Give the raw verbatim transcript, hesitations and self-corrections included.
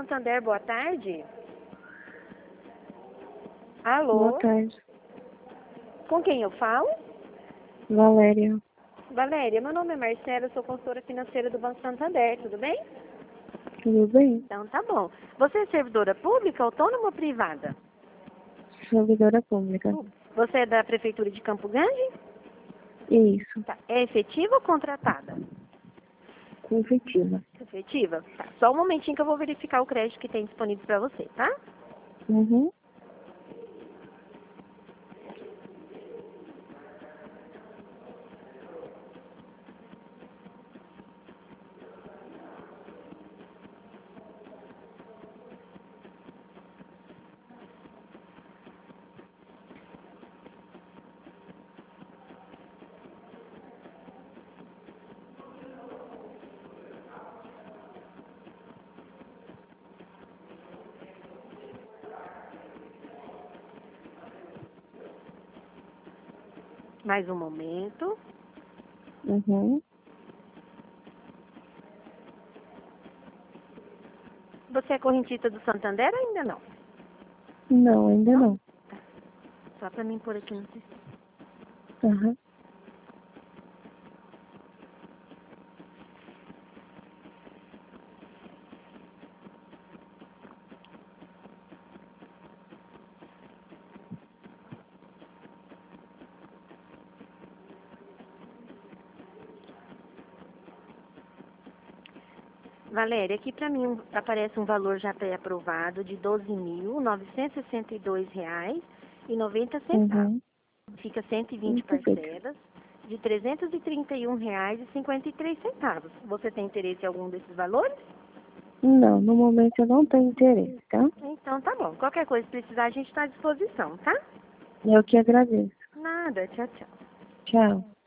Santander, boa tarde. Alô? Boa tarde. Com quem eu falo? Valéria. Valéria, meu nome é Marcela, eu sou consultora financeira do Banco Santander, tudo bem? Tudo bem? Então tá bom. Você é servidora pública, autônoma ou privada? Servidora pública. Você é da Prefeitura de Campo Grande? Isso. Tá. É efetiva ou contratada? Efetiva. Efetiva? Tá. Só um momentinho que eu vou verificar o crédito que tem disponível para você, tá? Uhum. Mais um momento. Uhum. Você é correntista do Santander ou ainda não? Não, ainda não. Só para mim pôr aqui no sistema. Aham. Valéria, aqui para mim aparece um valor já pré-aprovado de doze mil novecentos e sessenta e dois reais e noventa centavos. Uhum. Fica cento e vinte Perfeito. parcelas de trezentos e trinta e um reais e cinquenta e três centavos. Você tem interesse em algum desses valores? Não, no momento eu não tenho interesse, tá? Então tá bom. Qualquer coisa que precisar, a gente está à disposição, tá? Eu que agradeço. Nada. Tchau, tchau. Tchau.